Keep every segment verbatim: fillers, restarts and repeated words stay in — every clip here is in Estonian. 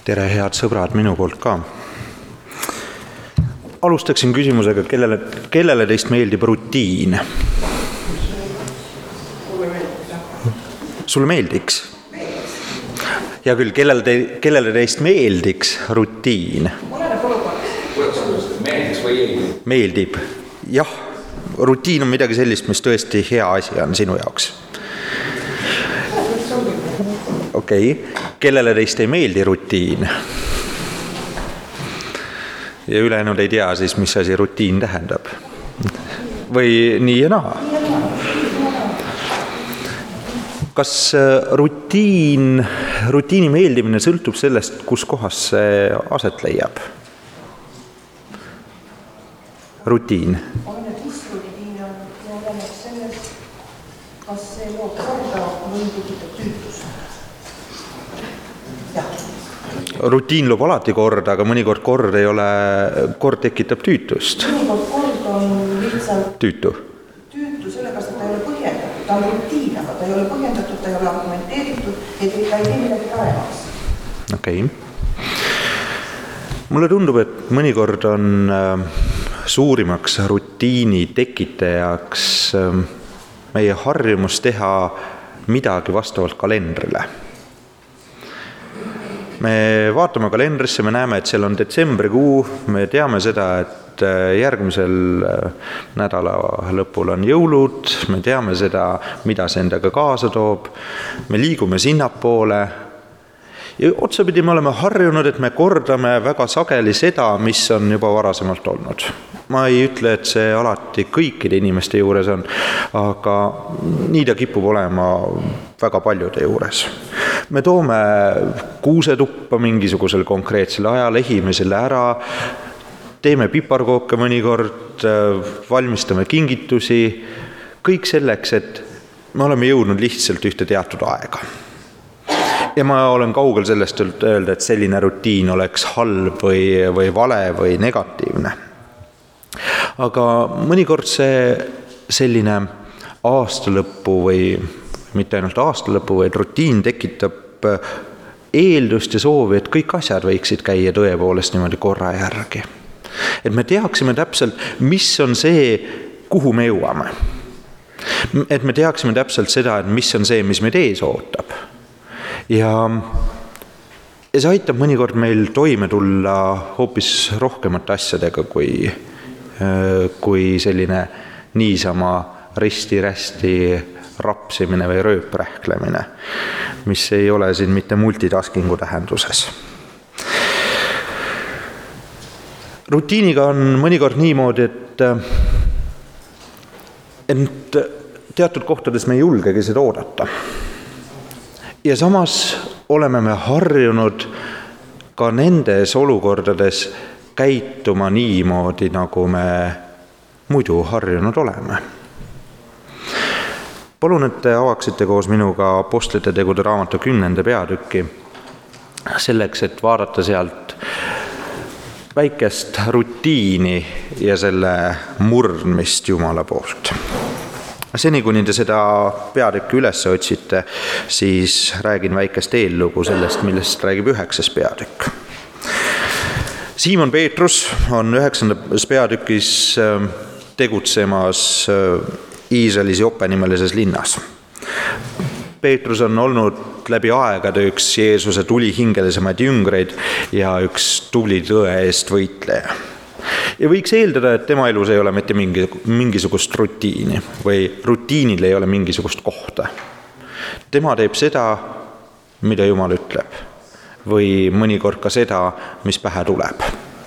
Tere, head sõbrad, minu poolt ka. Alustaksin küsimusega, kellele, kellele teist meeldib rutiin? Sulle meeldiks? Hea küll, kellele, te, kellele teist meeldiks rutiin? Meeldiks või ei? Meeldib. Jah, rutiin on midagi sellist, mis tõesti hea asi on sinu jaoks. Okei, okay. Kellele teist ei meeldi rutiin? Ja ülejäänud ei tea siis, mis asi rutiin tähendab. Või nii ja naa. Kas rutiin, rutiini meeldimine sõltub sellest, kus kohas see aset leiab? Rutiin. Oleneb, mis rutiin on ja oleneb sellest, kas see loob korda või tekitab tüütust. Rutiin loob alati korda, aga mõnikord kord ei ole, kord tekitab tüütust. Mõnikord kord on lihtsalt Tüütu. tüütu sellepärast, et ta ei ole põhjendatud. Ta on rutiin, aga ta ei ole põhjendatud, ta ei ole argumenteeritud, et ta ei tee midagi paremaks. Okei. Mulle tundub, et mõnikord on suurimaks rutiini tekitajaks meie harjumus teha midagi vastavalt kalendrile. Me vaatame kalendrisse, me näeme, et seal on detsembrikuu, me teame seda, et järgmisel nädala lõpul on jõulud, me teame seda, mida see endaga kaasa toob, me liigume sinnapoole ja otsapidi me oleme harjunud, et me kordame väga sageli seda, mis on juba varasemalt olnud. Ma ei ütle, et see alati kõikide inimeste juures on, aga nii ta kipub olema väga paljude juures. Me toome kuusetuppa mingisugusel konkreetsel ajal, ehime selle ära, teeme piparkooke mõnikord, valmistame kingitusi, kõik selleks, et me oleme jõudnud lihtsalt ühte teatud aega. Ja ma olen kaugel sellest öelda, et selline rutiin oleks halb või, või vale või negatiivne. Aga mõnikord see selline aastalõppu või mitte ainult aastalõppu, vaid rutiin tekitab eeldust ja soovi, et kõik asjad võiksid käia tõepoolest niimoodi korra järgi. Et me teaksime täpselt, mis on see, kuhu me jõuame. Et me teaksime täpselt seda, et mis on see, mis meid ees ootab. Ja, ja see aitab mõnikord meil toime tulla hoopis rohkemate asjadega kui, kui selline niisama risti-rästi rapsimine või rööprähklemine, mis ei ole siin mitte multitaskingu tähenduses. Rutiiniga on mõnikord niimoodi, et, et teatud kohtades me ei julgegi seda oodata. Ja samas oleme me harjunud ka nendes olukordades käituma niimoodi, nagu me muidu harjunud oleme. Palun, et te avaksite koos minuga Apostlite tegude raamatu kümnenda peatükki, selleks, et vaadata sealt väikest rutiini ja selle murdmist Jumala poolt. Seni, kuni te seda peatükki üles otsite, siis räägin väikest eellugu sellest, millest räägib üheksas peatükk. Siimon Peetrus on üheksandas peatükis tegutsemas Iisraelis Joppe nimelises linnas. Peetrus on olnud läbi aegade üks Jeesuse tulihingelisemaid jüngreid ja üks tubli tõe eest võitleja. Ja võiks eeldada, et tema elus ei ole mitte mingi, mingisugust rutiini või rutiinil ei ole mingisugust kohta. Tema teeb seda, mida Jumal ütleb või mõnikord ka seda, mis pähe tuleb.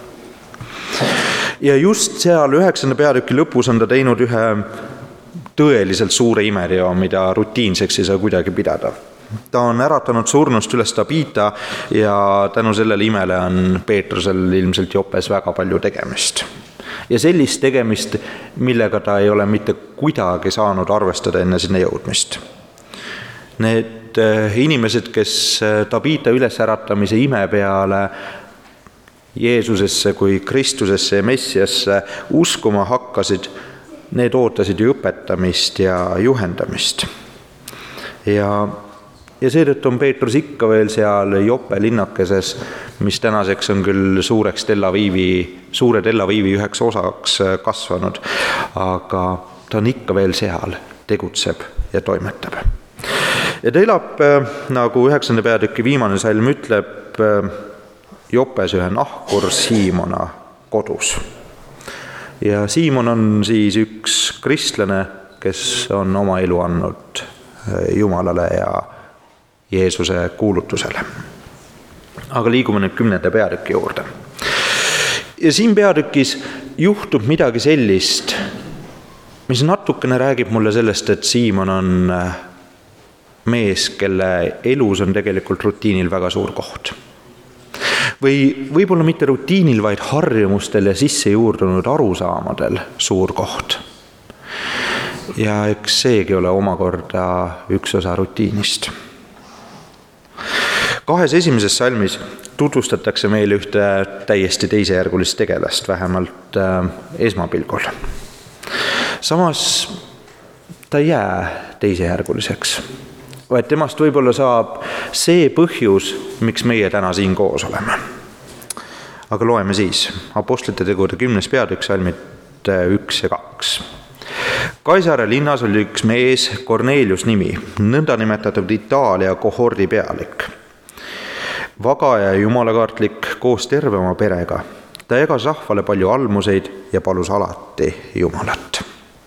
Ja just seal üheksanda peatüki lõpus on ta teinud ühe tõeliselt suure imeteo, mida rutiinseks ei saa kuidagi pidada. Ta on äratanud surnust üles Tabita ja tänu sellele imele on Peetrusel ilmselt Jopes väga palju tegemist. Ja sellist tegemist, millega ta ei ole mitte kuidagi saanud arvestada enne sinna jõudmist. Need inimesed, kes Tabita ülesäratamise ime peale Jeesusesse kui Kristusesse ja Messiasse uskuma hakkasid, need ootasid ju õpetamist ja juhendamist. Ja, ja seetõttu on Peetrus ikka veel seal Joppe linnakeses, mis tänaseks on küll suureks Tel Avivi, suure Tel Avivi üheks osaks kasvanud, aga ta on ikka veel seal, tegutseb ja toimetab. Ja ta elab, nagu üheksanda peatüki viimane salm ütleb, Joppes ühe nahkur Siimona kodus. Ja Siimon on siis üks kristlane, kes on oma elu andnud Jumalale ja Jeesuse kuulutusele. Aga liigume nüüd kümnenda peatüki juurde. Ja siin peatükis juhtub midagi sellist, mis natukene räägib mulle sellest, et Siimon on mees, kelle elus on tegelikult rutiinil väga suur koht. Või võib-olla mitte rutiinil, vaid harjumustel ja sisse juurdunud arusaamadel suur koht. Ja eks seegi ole omakorda üks osa rutiinist. Kahes esimeses salmis tutvustatakse meile ühte täiesti teisejärgulist tegelast, vähemalt äh, esmapilgul. Samas ta ei jää teisejärguliseks, vaid temast võib-olla saab see põhjus, miks meie täna siin koos oleme. Aga loeme siis Apostlite tegude kümnes peatükk, salmid üks ja kaks. Kaisarea linnas oli üks mees, Kornelius nimi, nõnda nimetatud Itaalia kohordi pealik. Vaga ja jumalakaartlik koos terve oma perega. Ta jagas rahvale palju almuseid ja palus alati Jumalat.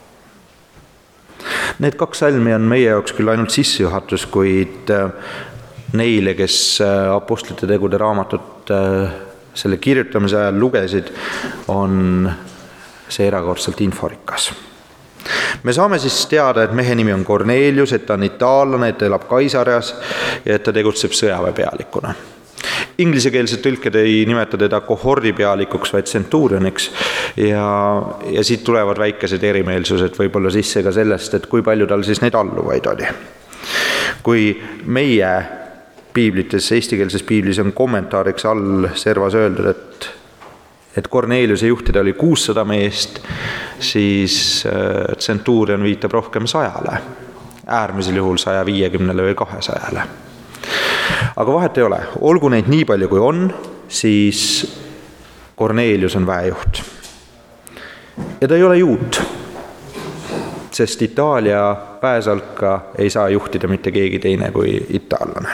Need kaks salmi on meie jaoks küll ainult sissejuhatus, kuid neile, kes Apostlite tegude raamatut selle kirjutamise ajal lugesid, on see erakordselt inforikas. Me saame siis teada, et mehe nimi on Kornelius, et ta on itaallane, et ta elab Kaisareas ja et ta tegutseb sõjaväepealikuna. Inglisekeelsed tõlked ei nimeta teda kohordi pealikuks, vaid centurioniks ja, ja siit tulevad väikesed erimeelsused võib-olla sisse ka sellest, et kui palju tal siis neid alluvaid oli. Kui meie piiblites, eestikeelses piiblis on kommentaariks all servas öeldud, et et Korneliuse juhtida oli kuussada meest, siis centurion viitab rohkem sajale, äärmisel juhul saja viiekümnele või kahesajale. Aga vahet ei ole, olgu neid nii palju kui on, siis Kornelius on väejuht. Ja ta ei ole juut, sest Itaalia väesalka ei saa juhtida mitte keegi teine kui itaallane.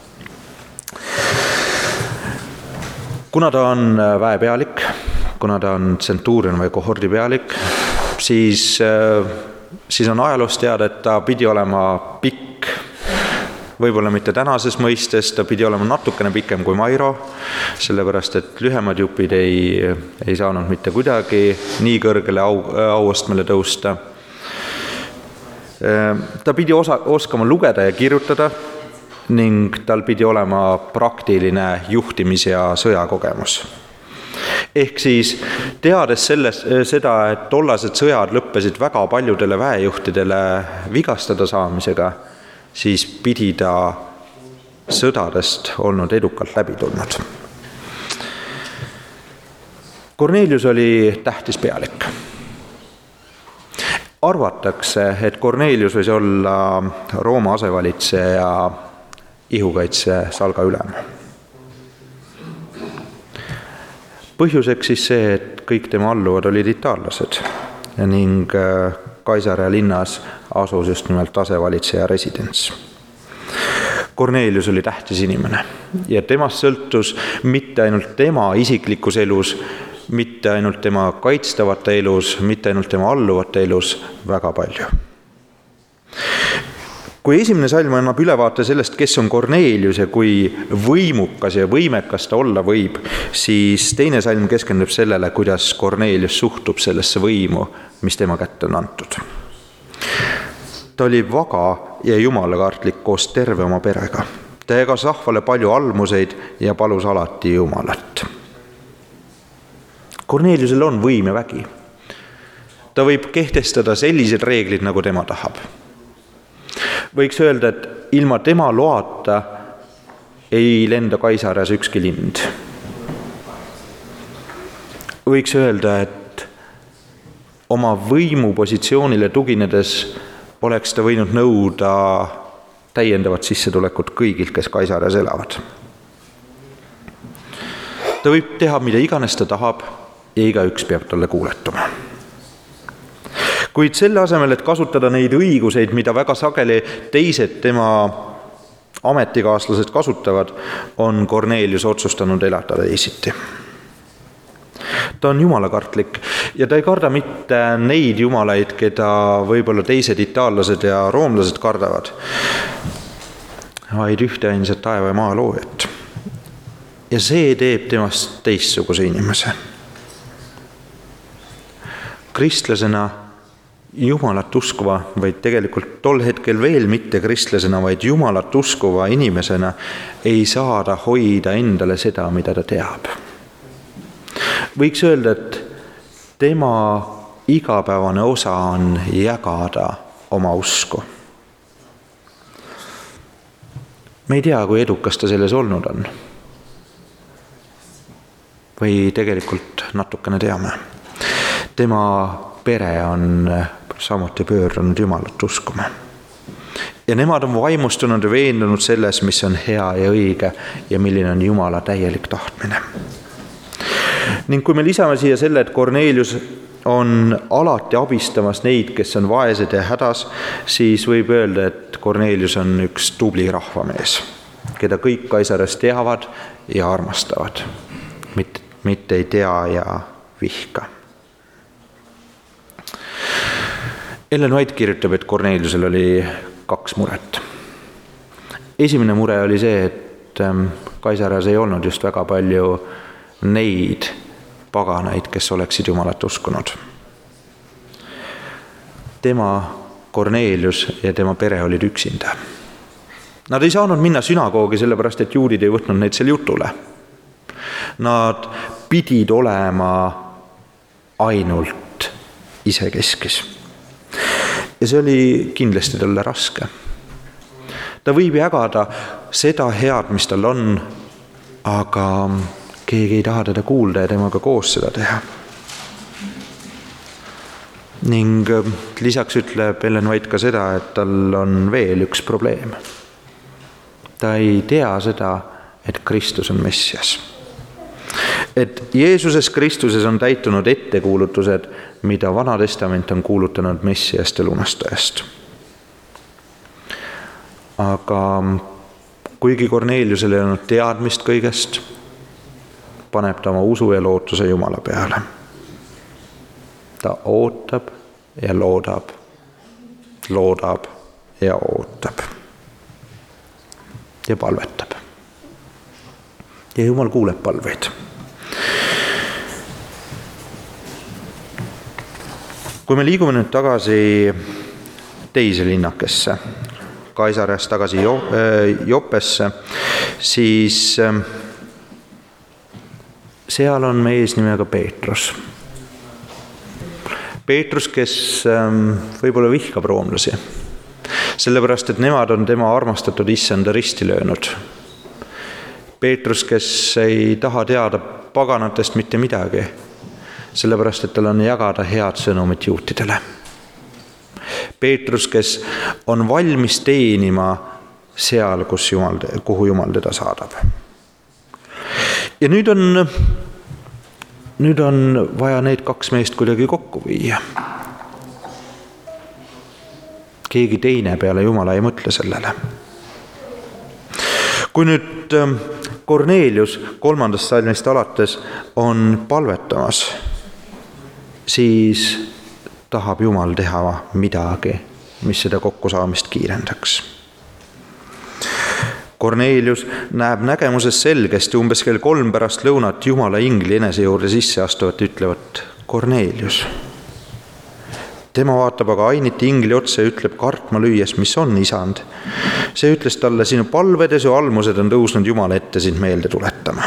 Kuna ta on väepealik, kuna ta on centurion või kohordi pealik, siis, siis on ajaloost teada, et ta pidi olema pikk, võib-olla mitte tänases mõistes, ta pidi olema natukene pikem kui Mairo, sellepärast et lühemad jupid ei, ei saanud mitte kuidagi nii kõrgele au, auastmele tõusta. Ta pidi osa, oskama lugeda ja kirjutada, ning tal pidi olema praktiline juhtimis- ja sõjakogemus. Ehk siis teades selles, seda, et tollased sõjad lõppesid väga paljudele väejuhtidele vigastada saamisega, siis pidi ta sõdadest olnud edukalt läbi tulnud. Kornelius oli tähtis pealik. Arvatakse, et Kornelius võis olla Rooma asevalitseja ja ihukaitse salga ülem. Põhjuseks siis see, et kõik tema alluvad olid itaallased ning Kaisarea linnas asus just nimelt asevalitseja residents. Kornelius oli tähtis inimene ja temast sõltus mitte ainult tema isiklikus elus, mitte ainult tema kaitstavate elus, mitte ainult tema alluvate elus väga palju. Kui esimene salm annab ülevaate sellest, kes on Kornelius ja kui võimukas ja võimekas ta olla võib, siis teine salm keskendub sellele, kuidas Kornelius suhtub sellesse võimu, mis tema kätte on antud. Ta oli vaga ja jumalakaartlik koos terve oma perega. Ta jagas rahvale palju almuseid ja palus alati Jumalat. Korneliusel on võim ja vägi. Ta võib kehtestada sellised reeglid, nagu tema tahab. Võiks öelda, et ilma tema loata ei lenda Kaisareas ükski lind. Võiks öelda, et oma võimupositsioonile tuginedes oleks ta võinud nõuda täiendavat sissetulekut kõigilt, kes Kaisarias elavad. Ta võib teha, mida iganes ta tahab ja igaüks peab talle kuuletuma. Kuid selle asemel, et kasutada neid õiguseid, mida väga sageli teised tema ametikaaslased kasutavad, on Kornelius otsustanud elada teisiti. Ta on jumalakartlik ja ta ei karda mitte neid jumalaid, keda võib-olla teised itaallased ja roomlased kardavad, vaid ühte ainsat taeva ja maa loojat. Ja see teeb temast teistsuguse inimese. Kristlasena Jumalat uskuva, vaid tegelikult tol hetkel veel mitte kristlasena, vaid Jumalat uskuva inimesena ei saa ta hoida endale seda, mida ta teab. Võiks öelda, et tema igapäevane osa on jagada oma usku. Me ei tea, kui edukas ta selles olnud on. Või tegelikult natukene teame. Tema pere on samuti pöördunud Jumalat uskuma. Ja nemad on vaimustunud ja veendunud selles, mis on hea ja õige ja milline on Jumala täielik tahtmine. Ning kui me lisame siia selle, et Kornelius on alati abistamas neid, kes on vaesed ja hädas, siis võib öelda, et Kornelius on üks tubli rahvamees, keda kõik Kaisarias teavad ja armastavad, mitte, mitte ei tea ja vihka. Ellen White kirjutab, et Korneliusel oli kaks muret. Esimene mure oli see, et Kaisarias ei olnud just väga palju neid paganaid, kes oleksid Jumalat uskunud. Tema, Kornelius ja tema pere olid üksinda. Nad ei saanud minna sünagoogi sellepärast, et juudid ei võtnud neid seal jutule. Nad pidid olema ainult isekeskis. Ja see oli kindlasti talle raske. Ta võib jagada seda head, mis tal on, aga keegi ei taha teda kuulda ja temaga koos seda teha. Ning lisaks ütleb Ellen White ka seda, et tal on veel üks probleem. Ta ei tea seda, et Kristus on Messias. Et Jeesuses Kristuses on täitunud ettekuulutused, mida Vana Testament on kuulutanud Messiast ja lunastajast. Aga kuigi Korneliusel ei olnud teadmist kõigest, paneb ta oma usu ja lootuse Jumala peale. Ta ootab ja loodab, loodab ja ootab ja palvetab. Ja Jumal kuuleb palveid. Kui me liigume nüüd tagasi teise linnakesse, Kaisarias tagasi Joppesse, siis seal on mees nimega Peetrus. Peetrus, kes võib-olla vihkab roomlasi, sellepärast, et nemad on tema armastatud issanda risti löönud. Peetrus, kes ei taha teada paganatest mitte midagi, sellepärast, et tal on jagada head sõnumit juutidele. Peetrus, kes on valmis teenima seal, kus Jumal, kuhu Jumal teda saadab. Ja nüüd on, nüüd on vaja need kaks meest kuidagi kokku viia. Keegi teine peale Jumala ei mõtle sellele. Kui nüüd Kornelius kolmandast salmist alates on palvetamas, siis tahab Jumal teha midagi, mis seda kokkusaamist kiirendaks. Kornelius näeb nägemuses selgesti umbes kell kolm pärast lõunat Jumala ingli enese juurde sisse astuvat ütlevat Kornelius. Tema vaatab aga ainiti ingli otsa ja ütleb kartma lüües, mis on isand. See ütles talle, sinu palved ja su almused on tõusnud Jumala ette sind meelde tuletama.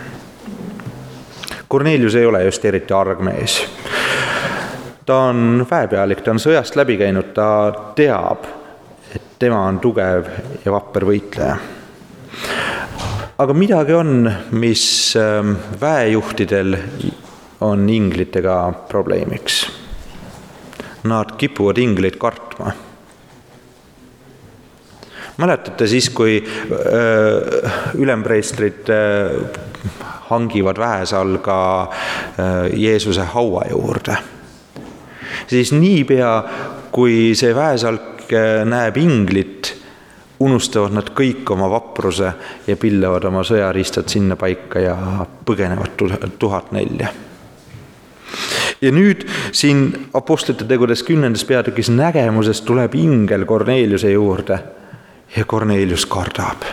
Kornelius ei ole just eriti arg mees. Ta on väepealik, ta on sõjast läbi käinud, ta teab, et tema on tugev ja vapper võitleja. Aga midagi on, mis väejuhtidel on inglitega probleemiks. Nad kipuvad ingleid kartma. mäletate siis, kui öö, ülempreestrid öö, hangivad Väesal ka öö, Jeesuse haua juurde. Siis niipea, kui see Väesalk näeb inglit, unustavad nad kõik oma vapruse ja pillavad oma sõjaristad sinna paika ja põgenevad tuhat nelja. Ja nüüd siin apostlite tegudes kümnendas peatükis nägemuses tuleb ingel Korneliuse juurde ja Kornelius kardab.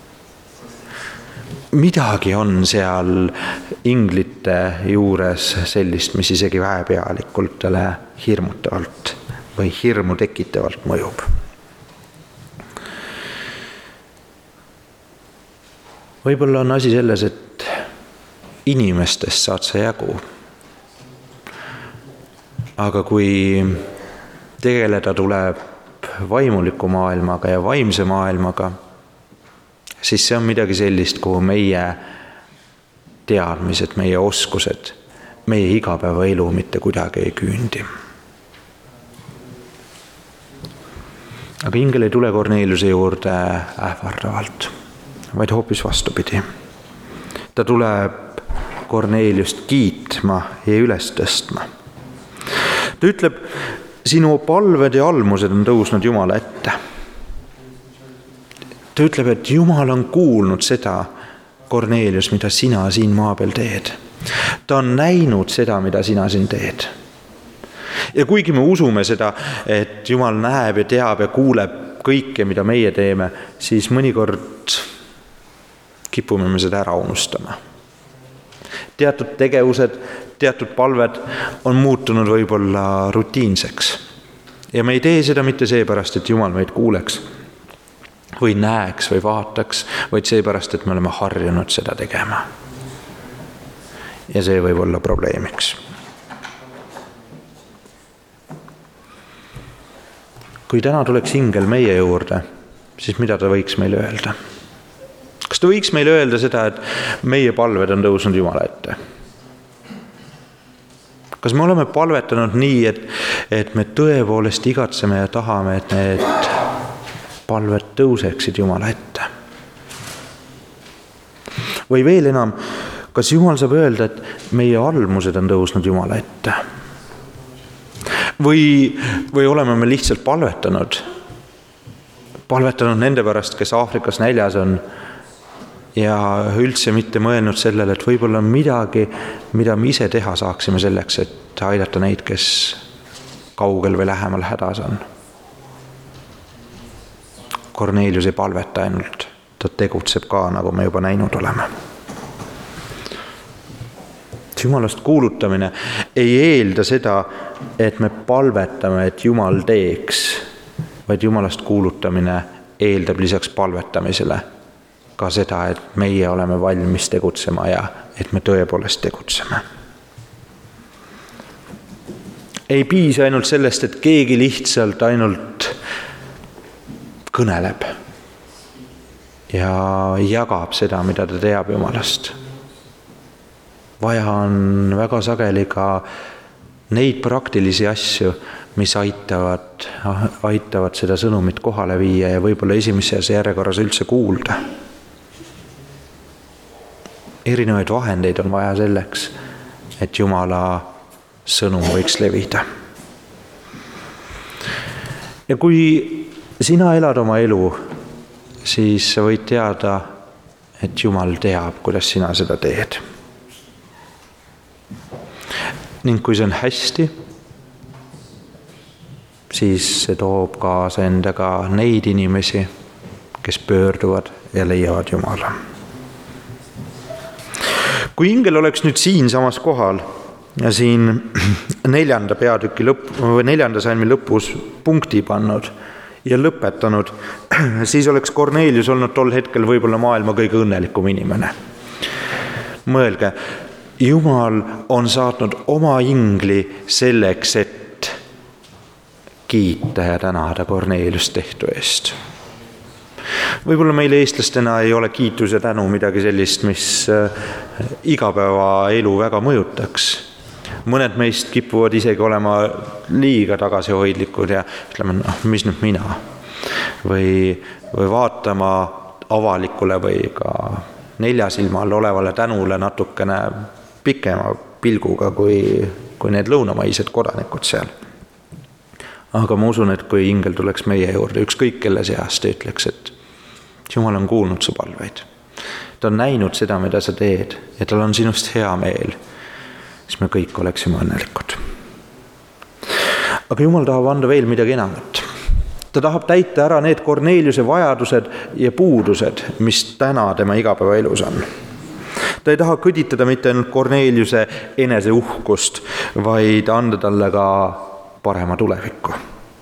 Midagi on seal inglite juures sellist, mis isegi väepealikult talle hirmutavalt või hirmu tekitavalt mõjub. Võib-olla on asi selles, et inimestest saad sa jagu. Aga kui tegeleda tuleb vaimuliku maailmaga ja vaimse maailmaga, siis see on midagi sellist, kuhu meie teadmised, meie oskused, meie igapäevaelu mitte kuidagi ei küündi. Aga ingel ei tule Korneliuse juurde ähvardavalt, vaid hoopis vastupidi. Ta tuleb Korneliust kiitma ja üles tõstma. Ta ütleb, sinu palved ja almused on tõusnud Jumala ette. Ta ütleb, et Jumal on kuulnud seda, Kornelius, mida sina siin maa peal teed. Ta on näinud seda, mida sina siin teed. Ja kuigi me usume seda, et Jumal näeb ja teab ja kuuleb kõike, mida meie teeme, siis mõnikord kipume me seda ära unustama. Teatud tegevused, teatud palved on muutunud võib-olla rutiinseks. Ja me ei tee seda mitte seepärast, et Jumal meid kuuleks või näeks või vaataks, vaid seepärast, et me oleme harjunud seda tegema. Ja see võib olla probleemiks. Kui täna tuleks ingel meie juurde, siis mida ta võiks meile öelda? Kas ta võiks meile öelda seda, et meie palved on tõusnud Jumala ette? Kas me oleme palvetanud nii, et, et me tõepoolest igatseme ja tahame, et need palved tõuseksid Jumala ette? Või veel enam, kas Jumal saab öelda, et meie almused on tõusnud Jumala ette? Või, või oleme me lihtsalt palvetanud? Palvetanud nende pärast, kes Aafrikas näljas on, ja üldse mitte mõelnud sellele, et võib-olla midagi, mida me ise teha saaksime selleks, et aidata neid, kes kaugel või lähemal hädas on. Kornelius ei palveta ainult, ta tegutseb ka, nagu me juba näinud oleme. Jumalast kuulutamine ei eelda seda, et me palvetame, et Jumal teeks, vaid Jumalast kuulutamine eeldab lisaks palvetamisele ka seda, et meie oleme valmis tegutsema ja et me tõepoolest tegutseme. Ei piisa ainult sellest, et keegi lihtsalt ainult kõneleb ja jagab seda, mida ta teab Jumalast. Vaja on väga sageli ka neid praktilisi asju, mis aitavad, aitavad seda sõnumit kohale viia ja võib-olla esimeses järjekorras üldse kuulda. Erinevaid vahendeid on vaja selleks, et Jumala sõnum võiks levida. Ja kui sina elad oma elu, siis sa võid teada, et Jumal teab, kuidas sina seda teed. Ning kui see on hästi, siis see toob kaasa endaga neid inimesi, kes pöörduvad ja leiavad Jumala. Kui ingel oleks nüüd siin samas kohal ja siin neljanda peatüki lõpp, või neljanda salmi lõpus punkti pannud ja lõpetanud, siis oleks Kornelius olnud tol hetkel võib-olla maailma kõige õnnelikum inimene. Mõelge, Jumal on saatnud oma ingli selleks, et kiita ja tänada Korneliust tehtu eest. Võib-olla meile eestlastena ei ole kiitus ja tänu midagi sellist, mis igapäeva elu väga mõjutaks. Mõned meist kipuvad isegi olema liiga tagasihoidlikud ja ütleme, noh, mis nüüd mina. või, või vaatama avalikule või ka neljasilmal olevale tänule natukene pikema pilguga kui, kui need lõunamaised kodanikud seal. Aga ma usun, et kui ingel tuleks meie juurde, ükskõik kelle seast, ütleks, et Jumal on kuulnud su palveid. Ta on näinud seda, mida sa teed ja tal on sinust hea meel, siis me kõik oleksime õnnelikud. Aga Jumal tahab anda veel midagi enamat. Ta tahab täita ära need Korneliuse vajadused ja puudused, mis täna tema igapäevaelus on. Ta ei taha kõditada mitte ainult Korneliuse enese uhkust, vaid anda talle ka parema tulevikku.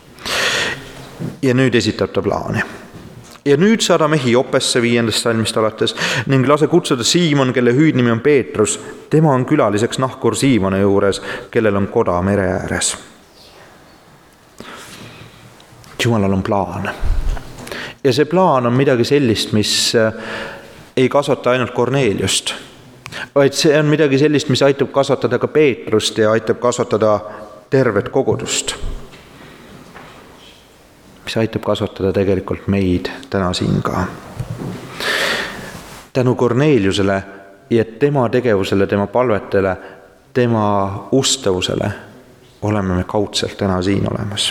Ja nüüd esitab ta plaani. Ja nüüd saada mehi Jopesse viiendast salmist alates ning lase kutsuda Siimon, kelle hüüdnimi on Peetrus. Tema on külaliseks nahkur Siimone juures, kellel on koda mere ääres. Jumalal on plaan. Ja see plaan on midagi sellist, mis ei kasvata ainult Korneliust, vaid see on midagi sellist, mis aitab kasvatada ka Peetrust ja aitab kasvatada tervet kogudust. Mis aitab kasvatada tegelikult meid täna siin ka. Tänu Korneliusele ja tema tegevusele, tema palvetele, tema ustavusele oleme me kaudselt täna siin olemas.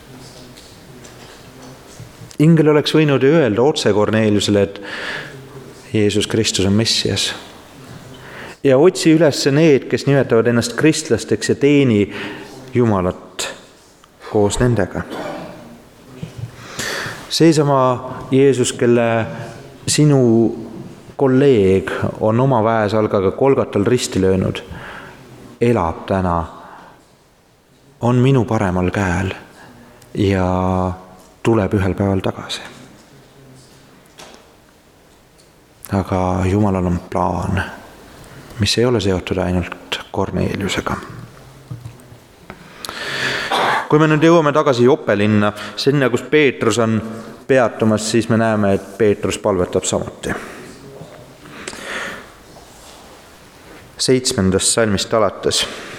Ingel oleks võinud ju öelda otse Korneliusele, et Jeesus Kristus on Messias. Ja otsi üles need, kes nimetavad ennast kristlasteks ja teeni Jumalat koos nendega. Seesama Jeesus, kelle sinu kolleeg on oma väesalgaga Golgatal risti löönud, elab täna, on minu paremal käel ja tuleb ühel päeval tagasi. Aga Jumalal on plaan, mis ei ole seotud ainult Korneliusega. Kui me nüüd jõuame tagasi Joppe linna, sinna, kus Peetrus on peatumas, siis me näeme, et Peetrus palvetab samuti. Seitsmendast salmist alates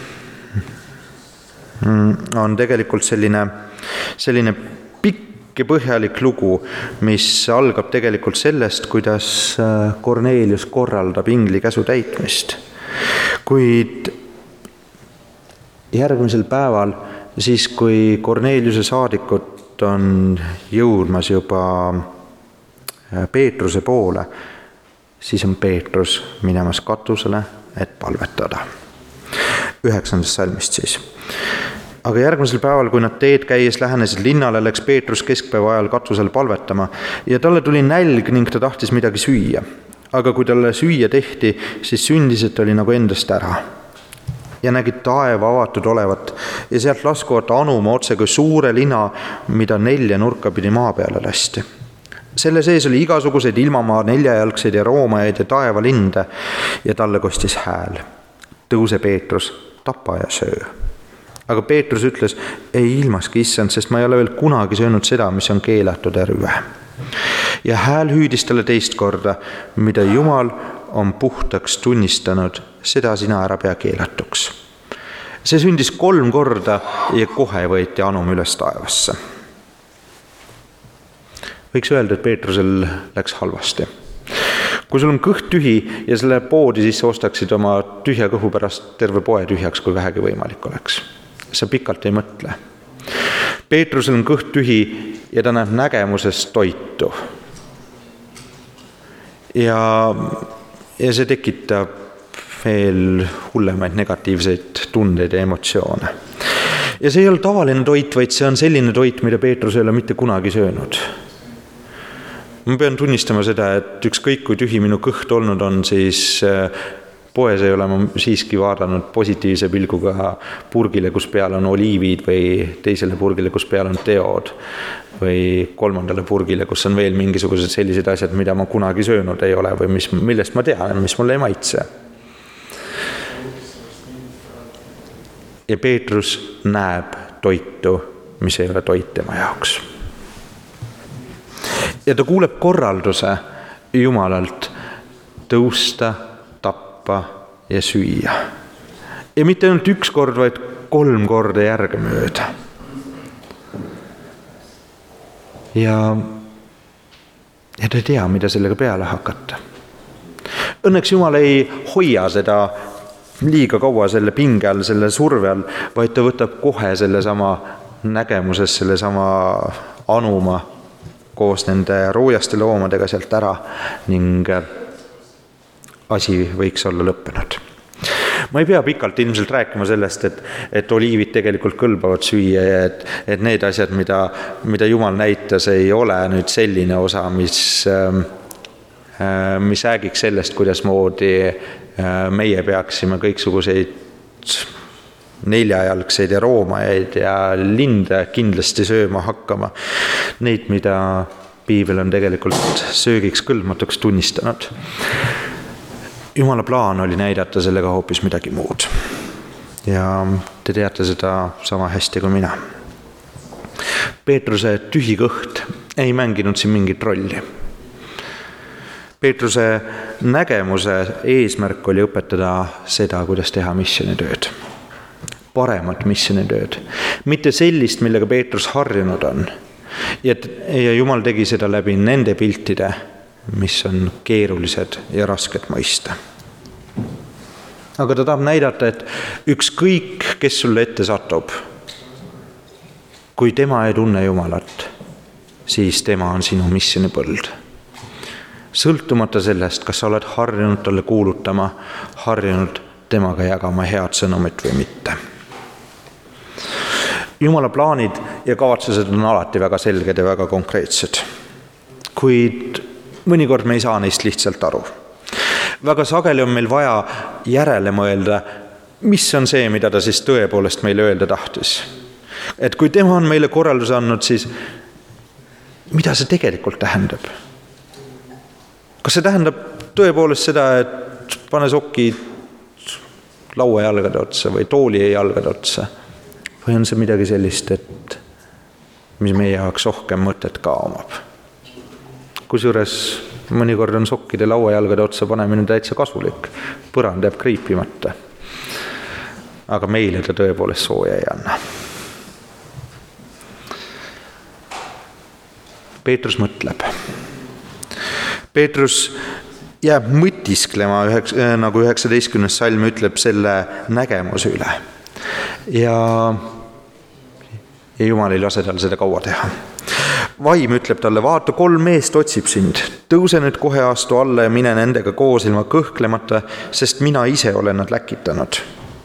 on tegelikult selline, selline pikk ja põhjalik lugu, mis algab tegelikult sellest, kuidas Kornelius korraldab ingli käsu täitmist. Kuid järgmisel päeval, siis kui Korneliuse saadikud on jõudmas juba Peetruse poole, siis on Peetrus minemas katusele, et palvetada. Üheksandast salmist siis. Aga järgmisel päeval, kui nad teed käies lähenesid linnale, läks Peetrus keskpäeva ajal katusel palvetama ja talle tuli nälg ning ta tahtis midagi süüa. Aga kui talle süüa tehti, siis sündis, et oli nagu endast ära. Ja nägid taeva avatud olevat ja sealt laskuvat anuma otse kui suure lina, mida nelja nurka pidi maa peale lasti. Selle sees oli igasuguseid ilmamaa neljajalgseid ja roomajaid ja taevalinde ja talle kostis hääl. Tõuse Peetrus, tapa ja söö. Aga Peetrus ütles, ei ilmaski issand, sest ma ei ole veel kunagi söönud seda, mis on keelatud ja rüve. Ja hääl hüüdis talle teist korda, mida Jumal on puhtaks tunnistanud, seda sina ära pea keelatuks. See sündis kolm korda ja kohe võeti anum üles taevasse. Võiks öelda, et Peetrusel läks halvasti. Kui sul on kõht tühi ja selle poodi sisse ostaksid oma tühja kõhu pärast terve poe tühjaks, kui vähegi võimalik oleks. Sa pikalt ei mõtle. Peetrusel on kõht tühi ja ta näeb nägemuses toitu. Ja, ja see tekitab veel hullemaid negatiivseid tundeid ja emotsioone. Ja see ei ole tavaline toit, vaid see on selline toit, mida Peetrus ei ole mitte kunagi söönud. Ma pean tunnistama seda, et ükskõik kui tühi minu kõht olnud on, siis poes ei ole ma siiski vaadanud positiivse pilguga purgile, kus peal on oliivid või teisele purgile, kus peal on teod või kolmandale purgile, kus on veel mingisugused sellised asjad, mida ma kunagi söönud ei ole või mis, millest ma tean, mis mulle ei maitse. Ja Peetrus näeb toitu, mis ei ole toit tema jaoks. Ja ta kuuleb korralduse Jumalalt tõusta, tappa ja süüa. Ja mitte ainult üks kord, vaid kolm korda järgemööda. Ja ja ta ei tea, mida sellega peale hakata. Õnneks Jumal ei hoia seda liiga kaua selle pinge all, selle surve all, vaid ta võtab kohe selle sama nägemuses, selle sama anuma koos nende roojaste loomadega sealt ära ning asi võiks olla lõppenud. Ma ei pea pikalt ilmselt rääkima sellest, et, et oliivid tegelikult kõlbavad süüa ja et, et need asjad, mida, mida Jumal näitas, ei ole nüüd selline osa, mis, mis räägiks sellest, kuidas moodi meie peaksime kõiksuguseid neljajalgseid ja roomajaid ja linde kindlasti sööma hakkama. Neid, mida piibel on tegelikult söögiks kõlbmatuks tunnistanud. Jumala plaan oli näidata sellega hoopis midagi muud. Ja te teate seda sama hästi kui mina. Peetruse tühi kõht ei mänginud siin mingit rolli. Peetruse nägemuse eesmärk oli õpetada seda, kuidas teha missioonitööd. Paremat missioonitööd. Mitte sellist, millega Peetrus harjunud on. Ja, ja Jumal tegi seda läbi nende piltide, mis on keerulised ja rasked mõista. Aga ta tahab näidata, et ükskõik, kes sulle ette satub, kui tema ei tunne Jumalat, siis tema on sinu missionipõld. Sõltumata sellest, kas sa oled harjunud talle kuulutama, harjunud temaga jagama head sõnumit või mitte. Jumala plaanid ja kavatsused on alati väga selged ja väga konkreetsed. Kuid mõnikord me ei saa neist lihtsalt aru. Väga sageli on meil vaja järele mõelda, mis on see, mida ta siis tõepoolest meile öelda tahtis. Et kui tema on meile korralduse andnud, siis mida see tegelikult tähendab? Kas see tähendab tõepoolest seda, et pane sokid laua jalgade otsa või tooli jalgade otsa? Või on see midagi sellist, et mis meie jaoks rohkem mõtet ka omab? Kusjuures mõnikord on sokkide lauajalgade otsa panemine täitsa kasulik. Põrand jääb kriipimata. Aga meile ta tõepoolest sooja ei anna. Peetrus mõtleb. Peetrus jääb mõtisklema, üheks, nagu üheksateistkümnes salm ütleb, selle nägemuse üle. Ja, ja Jumal ei lase tal seda kaua teha. Vaim ütleb talle, vaata, kolm meest otsib sind. Tõuse nüüd kohe, astu alla ja mine nendega koos ilma kõhklemata, sest mina ise olen nad läkitanud.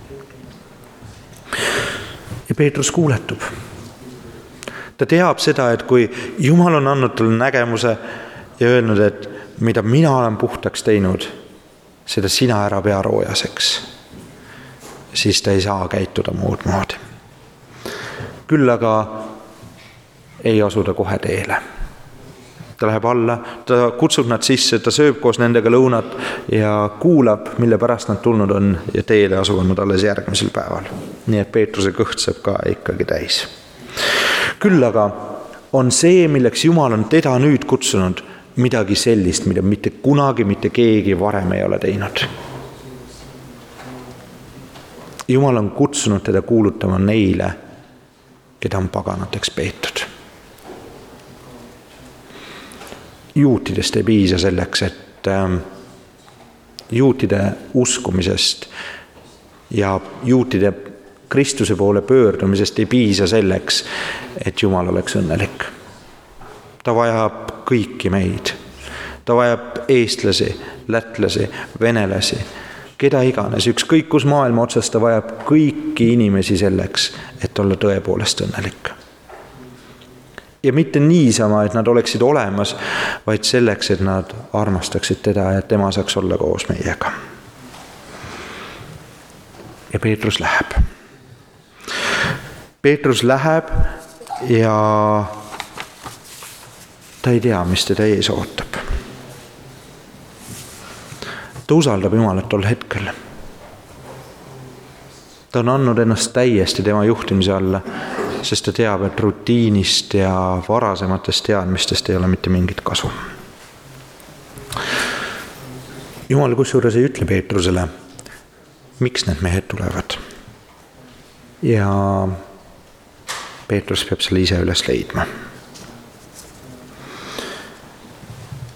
Ja Peetrus kuuletub. Ta teab seda, et kui Jumal on andnud talle nägemuse ja öelnud, et mida mina olen puhtaks teinud, seda sina ära pea roojaseks, siis ta ei saa käituda muud moodi. Küll aga ei asuda kohe teele. Ta läheb alla, ta kutsub nad sisse, ta sööb koos nendega lõunat ja kuulab, mille pärast nad tulnud on ja teele asuvad nad alles järgmisel päeval. Nii et Peetruse kõht saab ka ikkagi täis. Küll aga on see, milleks Jumal on teda nüüd kutsunud, midagi sellist, mida mitte kunagi mitte keegi varem ei ole teinud. Jumal on kutsunud teda kuulutama neile, keda on paganateks peetud. Juutidest ei piisa selleks, et juutide uskumisest ja juutide Kristuse poole pöördumisest ei piisa selleks, et Jumal oleks õnnelik. Ta vajab kõiki meid. Ta vajab eestlasi, lätlasi, venelasi, keda iganes, ükskõik kus maailma otsast ta vajab kõiki inimesi selleks, et olla tõepoolest õnnelik. Ja mitte niisama, et nad oleksid olemas, vaid selleks, et nad armastaksid teda ja tema saaks olla koos meiega. Ja Peetrus läheb. Peetrus läheb ja ta ei tea, mis teda ees ootab. Ta usaldab Jumalat tol hetkel. Ta on andnud ennast täiesti tema juhtimise alla, sest ta teab, et rutiinist ja varasematest teadmistest ei ole mitte mingit kasu. Jumal kusjuures ei ütle Peetrusele, miks need mehed tulevad. Ja Peetrus peab selle ise üles leidma.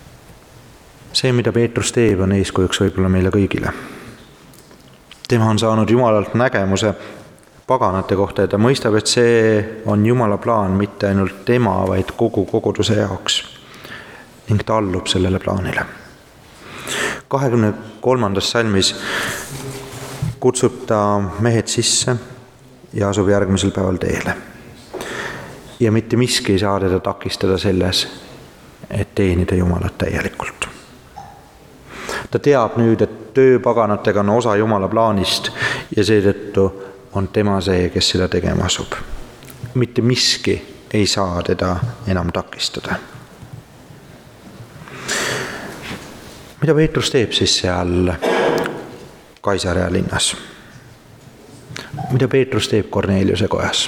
See, mida Peetrus teeb, on eeskujuks võib-olla meile kõigile. Tema on saanud Jumalalt nägemuse paganate kohta ja ta mõistab, et see on Jumala plaan mitte ainult tema, vaid kogu koguduse jaoks. Ning ta allub sellele plaanile. kahekümne kolmandas salmis kutsub ta mehed sisse ja asub järgmisel päeval teele. Ja mitte miski ei saa teda takistada selles, et teenida Jumalat täielikult. Ta teab nüüd, et töö paganatega on osa Jumala plaanist ja seetõttu on tema see, kes seda tegema asub. Mitte miski ei saa teda enam takistada. Mida Peetrus teeb siis seal Kaisarea linnas? Mida Peetrus teeb Korneliuse kojas?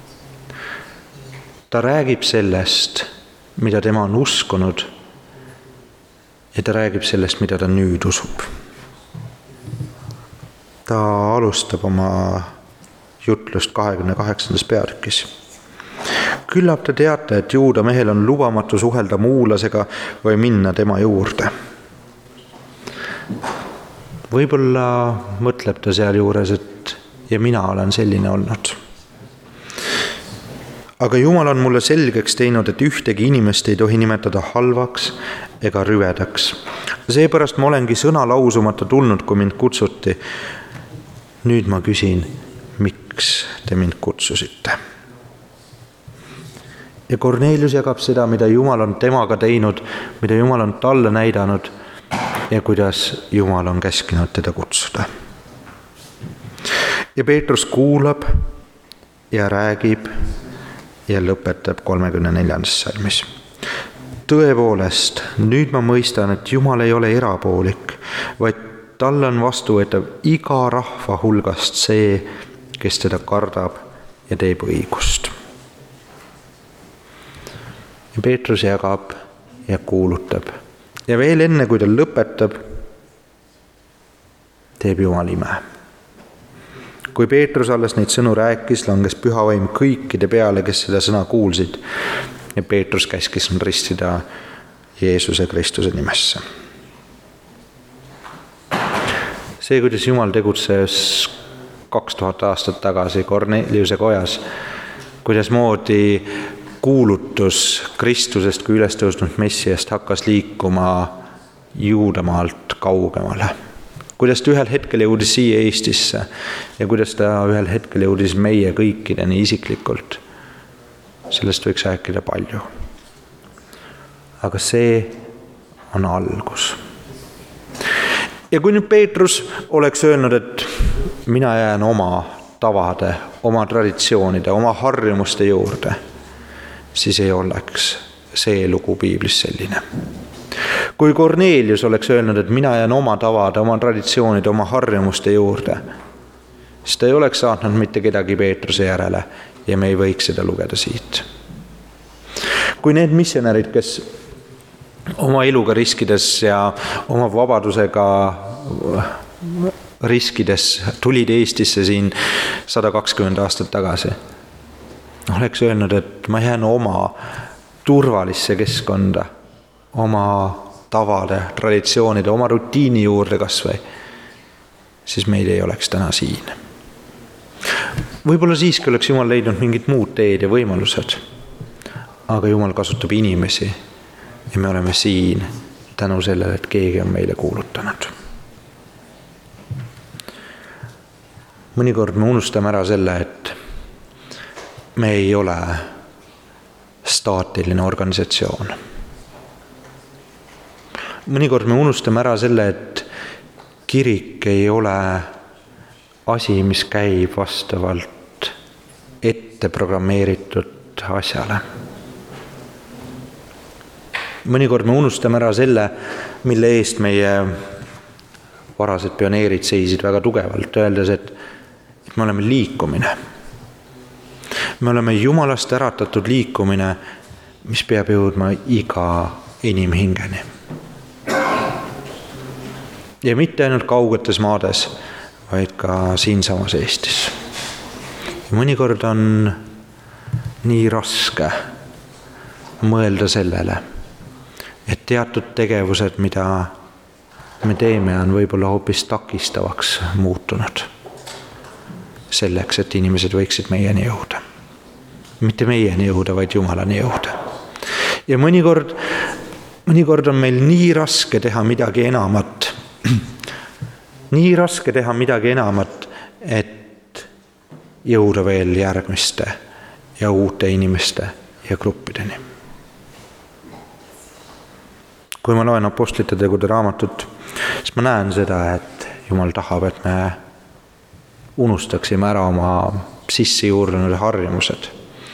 Ta räägib sellest, mida tema on uskunud ja ta räägib sellest, mida ta nüüd usub. Ta alustab oma jutlust kahekümne kaheksandas peatükis. Küllap te teate, et Juuda mehel on lubamatu suhelda muulasega või minna tema juurde. Võib-olla mõtleb ta seal juures, et ja mina olen selline olnud. Aga Jumal on mulle selgeks teinud, et ühtegi inimest ei tohi nimetada halvaks ega rüvedaks. Seepärast ma olengi sõna lausumata tulnud, kui mind kutsuti. Nüüd ma küsin, miks te mind kutsusite? Ja Kornelius jagab seda, mida Jumal on temaga teinud, mida Jumal on talle näidanud ja kuidas Jumal on käskinud teda kutsuda. Ja Peetrus kuulab ja räägib ja lõpetab kolmekümne neljandas salmis. Tõepoolest, nüüd ma mõistan, et Jumal ei ole erapoolik, vaid talle on vastuvõetav iga rahva hulgast see, kes teda kardab ja teeb õigust. Ja Peetrus jagab ja kuulutab. Ja veel enne, kui ta lõpetab, teeb Jumal ime. Kui Peetrus alles neid sõnu rääkis, langes pühavaim kõikide peale, kes seda sõna kuulsid. Ja Peetrus käskis ristida Jeesuse Kristuse nimesse. See, kuidas Jumal tegutses kaks tuhat aastat tagasi Korneliuse kojas, kuidas moodi kuulutus Kristusest kui üles tõusnud Messiast hakkas liikuma Juudamaalt kaugemale. Kuidas ta ühel hetkel jõudis siia Eestisse ja kuidas ta ühel hetkel jõudis meie kõikideni isiklikult. Sellest võiks rääkida palju. Aga see on algus. Ja kui nüüd Peetrus oleks öelnud, et mina jään oma tavade, oma traditsioonide, oma harjumuste juurde, siis ei oleks see lugu piiblis selline. Kui Kornelius oleks öelnud, et mina jään oma tavade, oma traditsioonide, oma harjumuste juurde, siis ta ei oleks saatnud mitte kedagi Peetruse järele ja me ei võiks seda lugeda siit. Kui need missionärid, kes oma eluga riskides ja oma vabadusega riskides tulid Eestisse siin sada kakskümmend aastat tagasi, oleks öelnud, et ma jään oma turvalisse keskkonda, oma tavade, traditsioonide, oma rutiini juurde kas või, siis meid ei oleks täna siin. Võib-olla siiski oleks Jumal leidnud mingid muud teed ja võimalused, aga Jumal kasutab inimesi ja me oleme siin tänu sellele, et keegi on meile kuulutanud. Mõnikord me unustame ära selle, et me ei ole staatiline organisatsioon. Mõnikord me unustame ära selle, et kirik ei ole asi, mis käib vastavalt ette programmeeritud asjale. Mõnikord me unustame ära selle, mille eest meie varased pioneerid seisid väga tugevalt, öeldes, et me oleme liikumine. Me oleme Jumalast äratatud liikumine, mis peab jõudma iga inimhingeni. Ja mitte ainult kaugetes maades, vaid ka siinsamas Eestis. Ja mõnikord on nii raske mõelda sellele, et teatud tegevused, mida me teeme, on võib-olla hoopis takistavaks muutunud. Selleks, et inimesed võiksid meieni jõuda. Mitte meieni jõuda, vaid Jumalani jõuda. Ja mõnikord, mõnikord on meil nii raske teha midagi enamat, nii raske teha midagi enamat, et jõuda veel järgmiste ja uute inimeste ja gruppideni. Kui ma loen Apostlite tegude raamatut, siis ma näen seda, et Jumal tahab, et me unustaksime ära oma sisse juurdunud harjumused.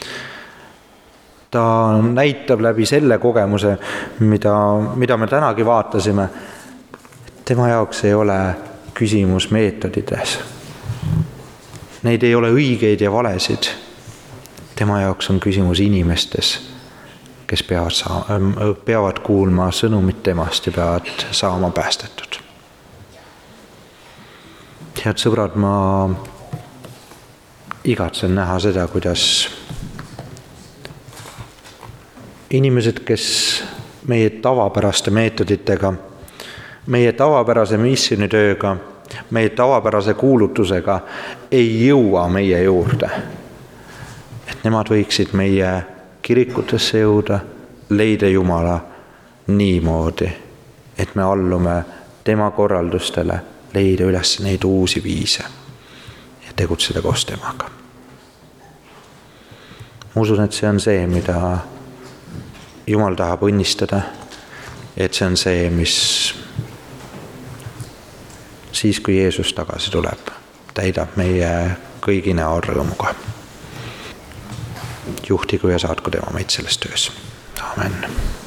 Ta näitab läbi selle kogemuse, mida, mida me tänagi vaatasime, et tema jaoks ei ole küsimus meetodides. Neid ei ole õigeid ja valesid. Tema jaoks on küsimus inimestes, kes peavad, saa, peavad kuulma sõnumit temast ja peavad saama päästetud. Head sõbrad, ma igatsen näha seda, kuidas inimesed, kes meie tavapäraste meetoditega, meie tavapärase missionitööga, meie tavapärase kuulutusega ei jõua meie juurde. Et nemad võiksid meie kirikutesse jõuda, leida Jumala niimoodi, et me allume tema korraldustele, leida üles neid uusi viise ja tegutseda koos temaga. Ma usun, et see on see, mida Jumal tahab õnnistada, et see on see, mis siis, kui Jeesus tagasi tuleb, täidab meie kõigi näol rõõmuga. Juhtigu ja saatku tema meid selles töös. Amen.